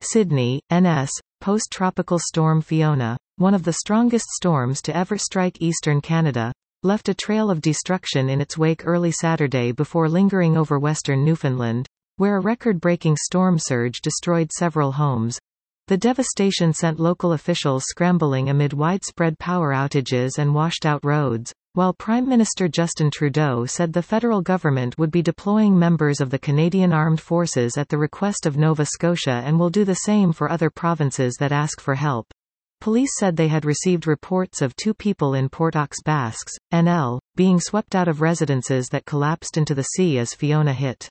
Sydney, NS, post-tropical storm Fiona, one of the strongest storms to ever strike eastern Canada, left a trail of destruction in its wake early Saturday before lingering over western Newfoundland, where a record-breaking storm surge destroyed several homes. The devastation sent local officials scrambling amid widespread power outages and washed-out roads, while Prime Minister Justin Trudeau said the federal government would be deploying members of the Canadian Armed Forces at the request of Nova Scotia and will do the same for other provinces that ask for help. Police said they had received reports of 2 people in Port aux Basques, NL, being swept out of residences that collapsed into the sea as Fiona hit.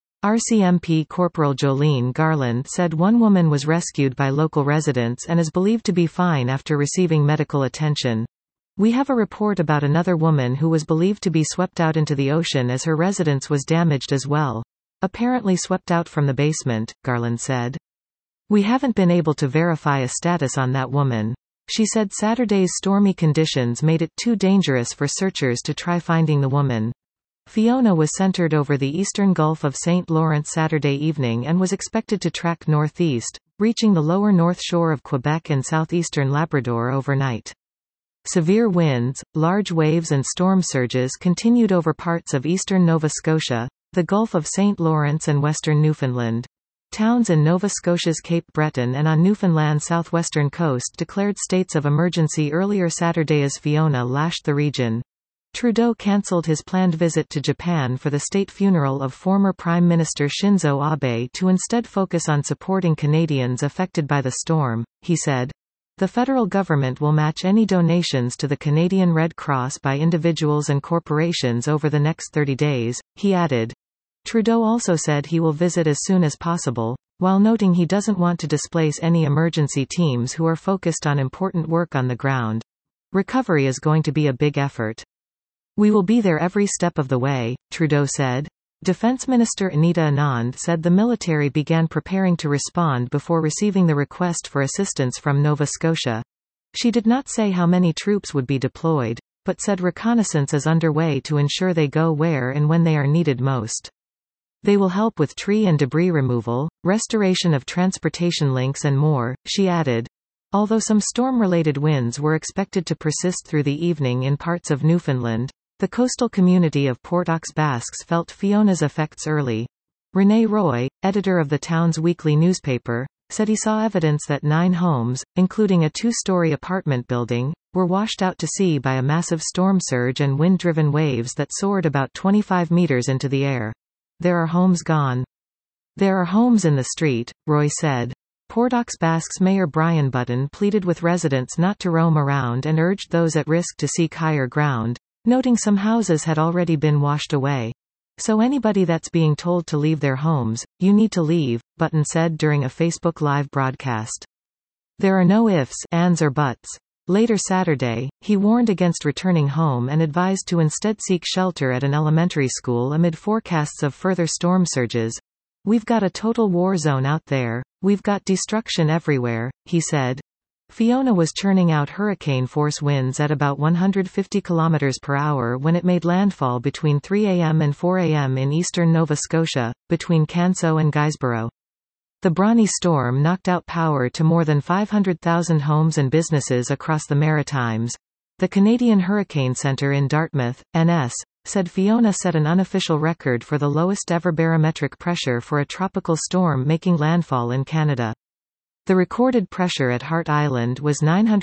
RCMP Corporal Jolene Garland said one woman was rescued by local residents and is believed to be fine after receiving medical attention. We have a report about another woman who was believed to be swept out into the ocean as her residence was damaged as well. Apparently swept out from the basement, Garland said. We haven't been able to verify a status on that woman. She said Saturday's stormy conditions made it too dangerous for searchers to try finding the woman. Fiona was centered over the eastern Gulf of St. Lawrence Saturday evening and was expected to track northeast, reaching the lower north shore of Quebec and southeastern Labrador overnight. Severe winds, large waves and storm surges continued over parts of eastern Nova Scotia, the Gulf of St. Lawrence and western Newfoundland. Towns in Nova Scotia's Cape Breton and on Newfoundland's southwestern coast declared states of emergency earlier Saturday as Fiona lashed the region. Trudeau cancelled his planned visit to Japan for the state funeral of former Prime Minister Shinzo Abe to instead focus on supporting Canadians affected by the storm, he said. The federal government will match any donations to the Canadian Red Cross by individuals and corporations over the next 30 days, he added. Trudeau also said he will visit as soon as possible, while noting he doesn't want to displace any emergency teams who are focused on important work on the ground. Recovery is going to be a big effort. We will be there every step of the way, Trudeau said. Defense Minister Anita Anand said the military began preparing to respond before receiving the request for assistance from Nova Scotia. She did not say how many troops would be deployed, but said reconnaissance is underway to ensure they go where and when they are needed most. They will help with tree and debris removal, restoration of transportation links and more, she added. Although some storm-related winds were expected to persist through the evening in parts of Newfoundland, the coastal community of Port aux Basques felt Fiona's effects early. René Roy, editor of the town's weekly newspaper, said he saw evidence that 9 homes, including a 2-story apartment building, were washed out to sea by a massive storm surge and wind-driven waves that soared about 25 meters into the air. There are homes gone. There are homes in the street, Roy said. Port aux Basques Mayor Brian Button pleaded with residents not to roam around and urged those at risk to seek higher ground, noting some houses had already been washed away. So anybody that's being told to leave their homes, you need to leave, Button said during a Facebook Live broadcast. There are no ifs, ands or buts. Later Saturday, he warned against returning home and advised to instead seek shelter at an elementary school amid forecasts of further storm surges. We've got a total war zone out there. We've got destruction everywhere, he said. Fiona was churning out hurricane-force winds at about 150 km per hour when it made landfall between 3 a.m. and 4 a.m. in eastern Nova Scotia, between Canso and Guysborough. The brawny storm knocked out power to more than 500,000 homes and businesses across the Maritimes. The Canadian Hurricane Centre in Dartmouth, NS, said Fiona set an unofficial record for the lowest ever barometric pressure for a tropical storm making landfall in Canada. The recorded pressure at Hart Island was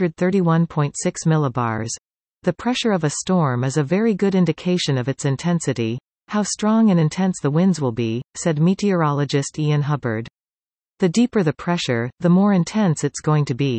931.6 millibars. The pressure of a storm is a very good indication of its intensity. How strong and intense the winds will be, said meteorologist Ian Hubbard. The deeper the pressure, the more intense it's going to be.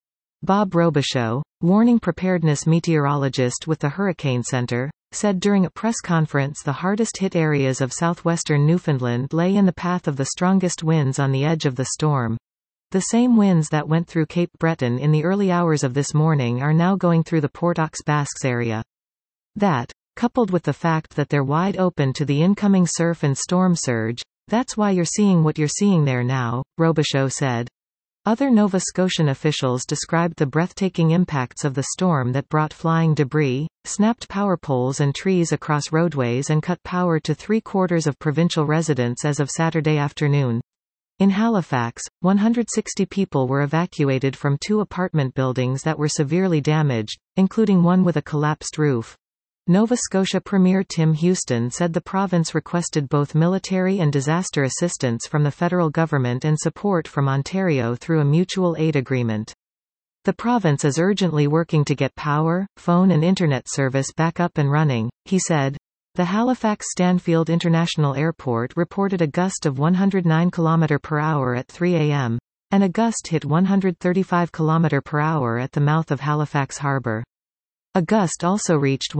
Bob Robichaud, warning preparedness meteorologist with the Hurricane Centre, said during a press conference the hardest-hit areas of southwestern Newfoundland lay in the path of the strongest winds on the edge of the storm. The same winds that went through Cape Breton in the early hours of this morning are now going through the Port aux Basques area. That, coupled with the fact that they're wide open to the incoming surf and storm surge, that's why you're seeing what you're seeing there now, Robichaud said. Other Nova Scotian officials described the breathtaking impacts of the storm that brought flying debris, snapped power poles and trees across roadways and cut power to 3/4 of provincial residents as of Saturday afternoon. In Halifax, 160 people were evacuated from 2 apartment buildings that were severely damaged, including one with a collapsed roof. Nova Scotia Premier Tim Houston said the province requested both military and disaster assistance from the federal government and support from Ontario through a mutual aid agreement. The province is urgently working to get power, phone and internet service back up and running, he said. The Halifax Stanfield International Airport reported a gust of 109 km per hour at 3 a.m., and a gust hit 135 km per hour at the mouth of Halifax Harbour. A gust also reached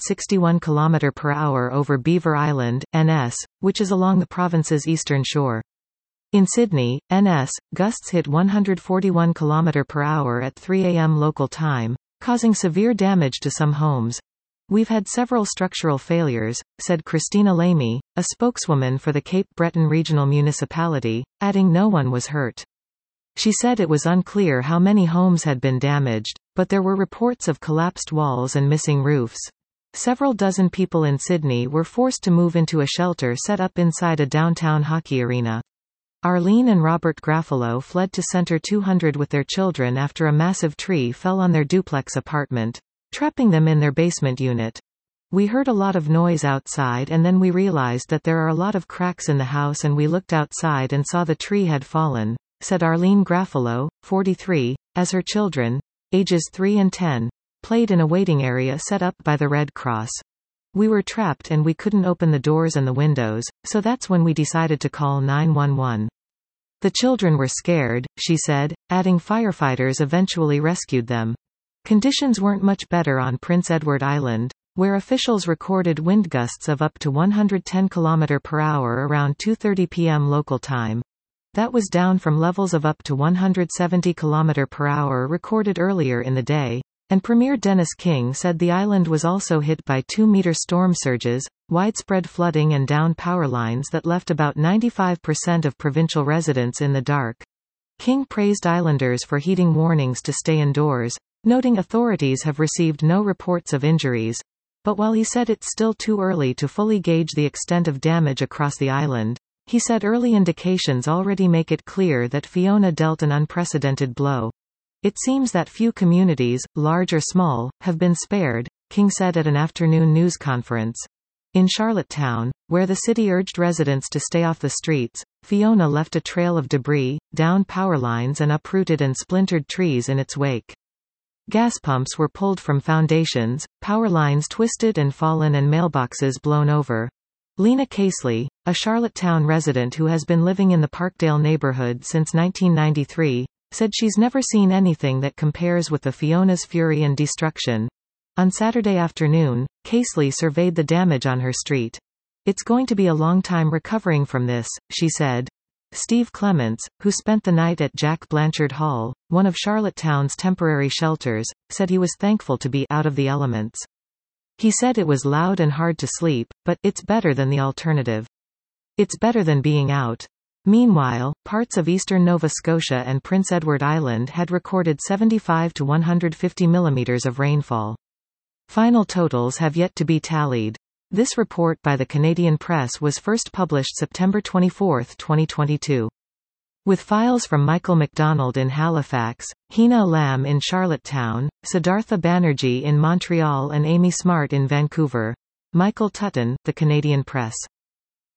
161 km per hour over Beaver Island, NS, which is along the province's eastern shore. In Sydney, NS, gusts hit 141 km per hour at 3 a.m. local time, causing severe damage to some homes. We've had several structural failures, said Christina Lamy, a spokeswoman for the Cape Breton Regional Municipality, adding no one was hurt. She said it was unclear how many homes had been damaged, but there were reports of collapsed walls and missing roofs. Several dozen people in Sydney were forced to move into a shelter set up inside a downtown hockey arena. Arlene and Robert Graffalo fled to Centre 200 with their children after a massive tree fell on their duplex apartment, trapping them in their basement unit. We heard a lot of noise outside and then we realized that there are a lot of cracks in the house and we looked outside and saw the tree had fallen, said Arlene Graffalo, 43, as her children, ages 3 and 10, played in a waiting area set up by the Red Cross. We were trapped and we couldn't open the doors and the windows, so that's when we decided to call 911. The children were scared, she said, adding firefighters eventually rescued them. Conditions weren't much better on Prince Edward Island, where officials recorded wind gusts of up to 110 km per hour around 2:30 p.m. local time. That was down from levels of up to 170 km per hour recorded earlier in the day, and Premier Dennis King said the island was also hit by 2-meter storm surges, widespread flooding and downed power lines that left about 95% of provincial residents in the dark. King praised islanders for heeding warnings to stay indoors, noting authorities have received no reports of injuries. But while he said it's still too early to fully gauge the extent of damage across the island, he said early indications already make it clear that Fiona dealt an unprecedented blow. It seems that few communities, large or small, have been spared, King said at an afternoon news conference. In Charlottetown, where the city urged residents to stay off the streets, Fiona left a trail of debris, downed power lines and uprooted and splintered trees in its wake. Gas pumps were pulled from foundations, power lines twisted and fallen and mailboxes blown over. Lena Casely, a Charlottetown resident who has been living in the Parkdale neighborhood since 1993, said she's never seen anything that compares with the Fiona's fury and destruction. On Saturday afternoon, Casely surveyed the damage on her street. It's going to be a long time recovering from this, she said. Steve Clements, who spent the night at Jack Blanchard Hall, one of Charlottetown's temporary shelters, said he was thankful to be out of the elements. He said it was loud and hard to sleep, but it's better than the alternative. It's better than being out. Meanwhile, parts of eastern Nova Scotia and Prince Edward Island had recorded 75 to 150 millimeters of rainfall. Final totals have yet to be tallied. This report by the Canadian Press was first published September 24, 2022. With files from Michael McDonald in Halifax, Hina Lam in Charlottetown, Siddhartha Banerjee in Montreal and Amy Smart in Vancouver. Michael Tutton, The Canadian Press.